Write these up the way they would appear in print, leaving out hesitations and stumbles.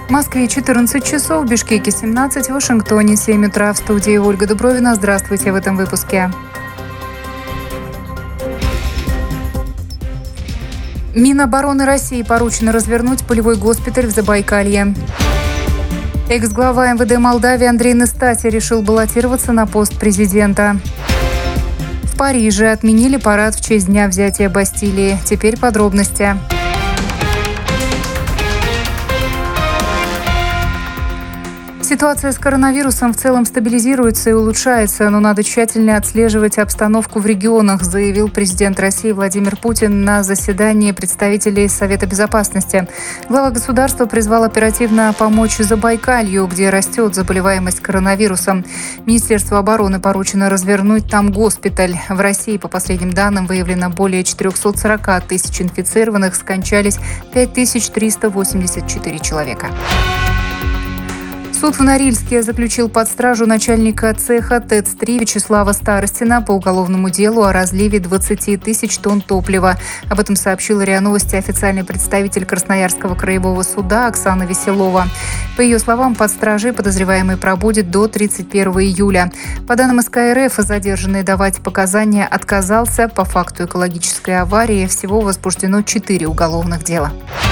В Москве 14 часов, в Бишкеке 17, в Вашингтоне 7 утра. В студии Ольга Дубровина. Здравствуйте в этом выпуске. Минобороны России поручено развернуть полевой госпиталь в Забайкалье. Экс-глава МВД Молдавии Андрей Настасья решил баллотироваться на пост президента. В Париже отменили парад в честь дня взятия Бастилии. Теперь подробности. Ситуация с коронавирусом в целом стабилизируется и улучшается, но надо тщательно отслеживать обстановку в регионах, заявил президент России Владимир Путин на заседании представителей Совета Безопасности. Глава государства призвал оперативно помочь Забайкалью, где растет заболеваемость коронавирусом. Министерству обороны поручено развернуть там госпиталь. В России, по последним данным, выявлено более 440 тысяч инфицированных, скончались 5384 человека. Суд в Норильске заключил под стражу начальника цеха ТЭЦ-3 Вячеслава Старостина по уголовному делу о разливе 20 тысяч тонн топлива. Об этом сообщила РИА Новости официальный представитель Красноярского краевого суда Оксана Веселова. По ее словам, под стражей подозреваемый пробудет до 31 июля. По данным СК РФ, задержанный давать показания отказался. По факту экологической аварии всего возбуждено 4 уголовных дела.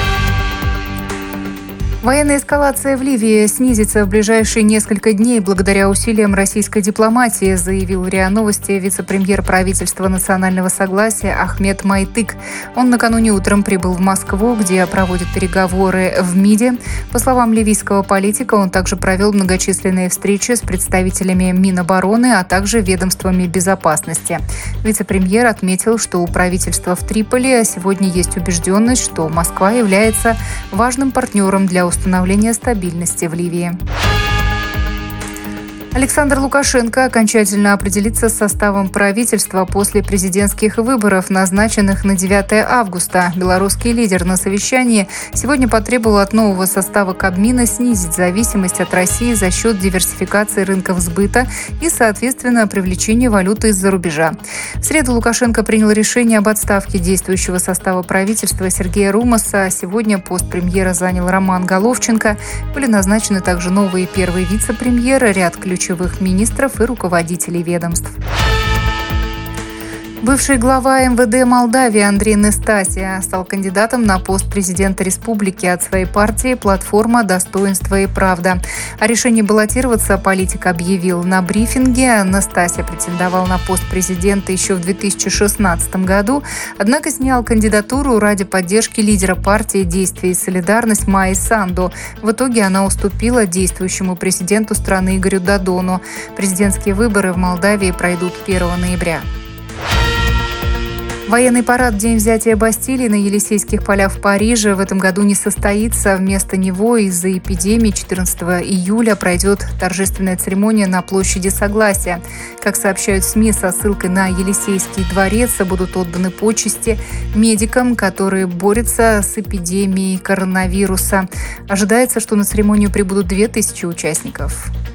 Военная эскалация в Ливии снизится в ближайшие несколько дней благодаря усилиям российской дипломатии, заявил в РИА Новости вице-премьер правительства национального согласия Ахмед Майтык. Он накануне утром прибыл в Москву, где проводит переговоры в МИДе. По словам ливийского политика, он также провел многочисленные встречи с представителями Минобороны, а также ведомствами безопасности. Вице-премьер отметил, что у правительства в Триполи сегодня есть убежденность, что Москва является важным партнером для установления стабильности в Ливии. Александр Лукашенко окончательно определится с составом правительства после президентских выборов, назначенных на 9 августа. Белорусский лидер на совещании сегодня потребовал от нового состава Кабмина снизить зависимость от России за счет диверсификации рынков сбыта и, соответственно, привлечения валюты из-за рубежа. В среду Лукашенко принял решение об отставке действующего состава правительства Сергея Румаса. Сегодня пост премьера занял Роман Головченко. Были назначены также новые первые вице-премьеры, ряд ключевых министров и руководителей ведомств. Бывший глава МВД Молдавии Андрей Настасья стал кандидатом на пост президента республики от своей партии «Платформа. Достоинство и правда». О решении баллотироваться политик объявил на брифинге. Настасья претендовал на пост президента еще в 2016 году, однако снял кандидатуру ради поддержки лидера партии «Действие и солидарность» Майи Санду. В итоге она уступила действующему президенту страны Игорю Додону. Президентские выборы в Молдавии пройдут 1 ноября. Военный парад в день взятия Бастилии на Елисейских полях в Париже в этом году не состоится. Вместо него из-за эпидемии 14 июля пройдет торжественная церемония на площади Согласия. Как сообщают СМИ, со ссылкой на Елисейский дворец будут отданы почести медикам, которые борются с эпидемией коронавируса. Ожидается, что на церемонию прибудут 2000 участников.